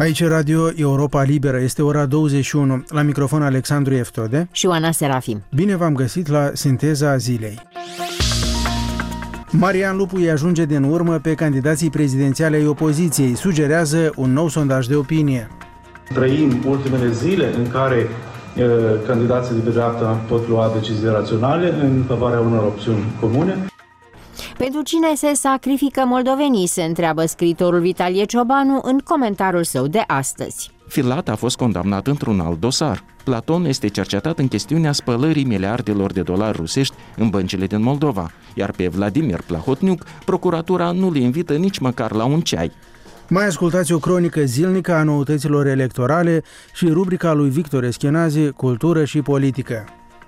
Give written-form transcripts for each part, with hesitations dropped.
Aici Radio Europa Liberă, este ora 21. La microfon Alexandru Eftode și Oana Serafim. Bine v-am găsit la Sinteza Zilei. Marian Lupu îi ajunge din urmă pe candidații prezidențiale ai opoziției, sugerează un nou sondaj de opinie. Trăim ultimele zile în care candidații de pe dreapta pot lua decizii raționale în favoarea unor opțiuni comune. Pentru cine se sacrifică moldovenii, se întreabă scriitorul Vitalie Ciobanu în comentariul său de astăzi. Filat a fost condamnat într-un alt dosar. Platon este cercetat în chestiunea spălării miliardelor de dolari rusești în băncile din Moldova, iar pe Vladimir Plahotniuc, procuratura nu le invită nici măcar la un ceai. Mai ascultați o cronică zilnică a noutăților electorale și rubrica lui Victor Eschenazi, Cultură și Politică.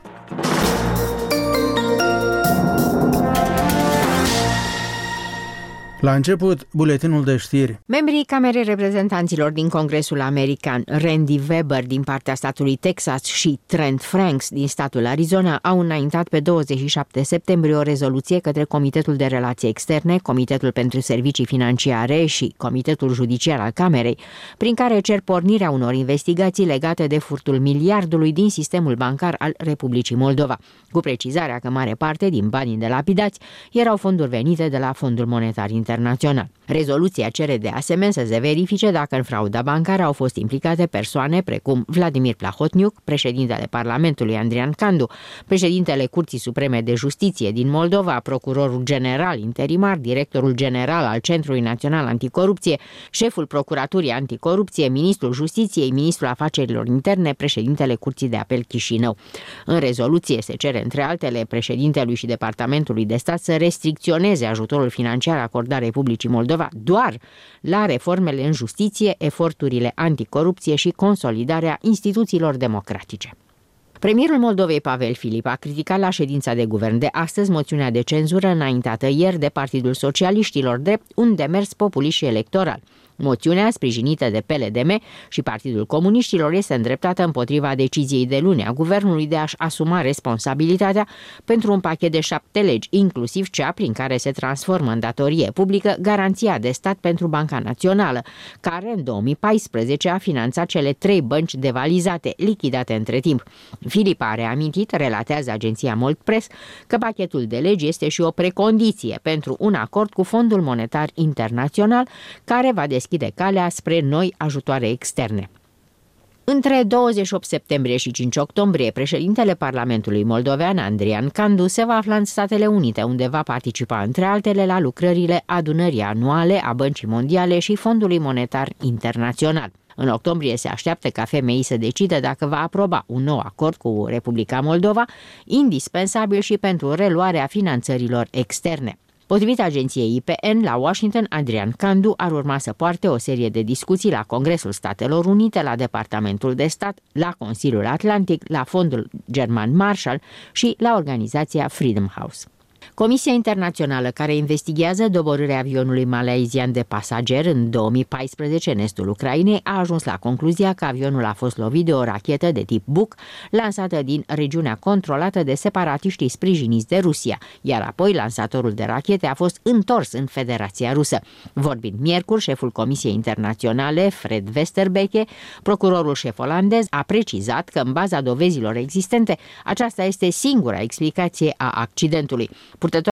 La început, buletinul de știri. Membrii Camerei Reprezentanților din Congresul American, Randy Weber din partea statului Texas și Trent Franks din statul Arizona, au înaintat pe 27 septembrie o rezoluție către Comitetul de Relații Externe, Comitetul pentru Servicii Financiare și Comitetul Judiciar al Camerei, prin care cer pornirea unor investigații legate de furtul miliardului din sistemul bancar al Republicii Moldova, cu precizarea că mare parte din banii de lapidați erau fonduri venite de la Fondul Monetar Internațional. Rezoluția cere de asemenea să se verifice dacă în frauda bancară au fost implicate persoane precum Vladimir Plahotniuc, președintele Parlamentului Andrian Candu, președintele Curții Supreme de Justiție din Moldova, procurorul general interimar, directorul general al Centrului Național Anticorupție, șeful Procuraturii Anticorupție, ministrul Justiției, ministrul Afacerilor Interne, președintele Curții de Apel Chișinău. În rezoluție se cere, între altele, președintelui și Departamentului de Stat să restricționeze ajutorul financiar acordat Republicii Moldova doar la reformele în justiție, eforturile anticorupție și consolidarea instituțiilor democratice. Premierul Moldovei, Pavel Filip, a criticat la ședința de guvern de astăzi moțiunea de cenzură înaintată ieri de Partidul Socialiștilor drept un demers populist și electoral. Moțiunea, sprijinită de PLDM și Partidul Comuniștilor, este îndreptată împotriva deciziei de luni a guvernului de a-și asuma responsabilitatea pentru un pachet de 7 legi, inclusiv cea prin care se transformă în datorie publică garanția de stat pentru Banca Națională, care în 2014 a finanțat cele 3 bănci devalizate, lichidate între timp. Filip a reamintit, relatează agenția Moldpress, că pachetul de legi este și o precondiție pentru un acord cu Fondul Monetar Internațional, care va deschide calea spre noi ajutoare externe. Între 28 septembrie și 5 octombrie, președintele Parlamentului moldovean, Andrian Candu, se va afla în Statele Unite, unde va participa, între altele, la lucrările adunării anuale a Băncii Mondiale și Fondului Monetar Internațional. În octombrie se așteaptă ca FMI să decide dacă va aproba un nou acord cu Republica Moldova, indispensabil și pentru reluarea finanțărilor externe. Potrivit agenției IPN, la Washington, Andrian Candu ar urma să poarte o serie de discuții la Congresul Statelor Unite, la Departamentul de Stat, la Consiliul Atlantic, la Fondul German Marshall și la organizația Freedom House. Comisia internațională care investighează doborârea avionului malaysian de pasageri în 2014 în estul Ucrainei a ajuns la concluzia că avionul a fost lovit de o rachetă de tip Buk lansată din regiunea controlată de separatiștii sprijiniți de Rusia, iar apoi lansatorul de rachete a fost întors în Federația Rusă. Vorbind miercuri, șeful Comisiei Internaționale, Fred Westerbeke, procurorul șef olandez, a precizat că în baza dovezilor existente, aceasta este singura explicație a accidentului. Purtătoarea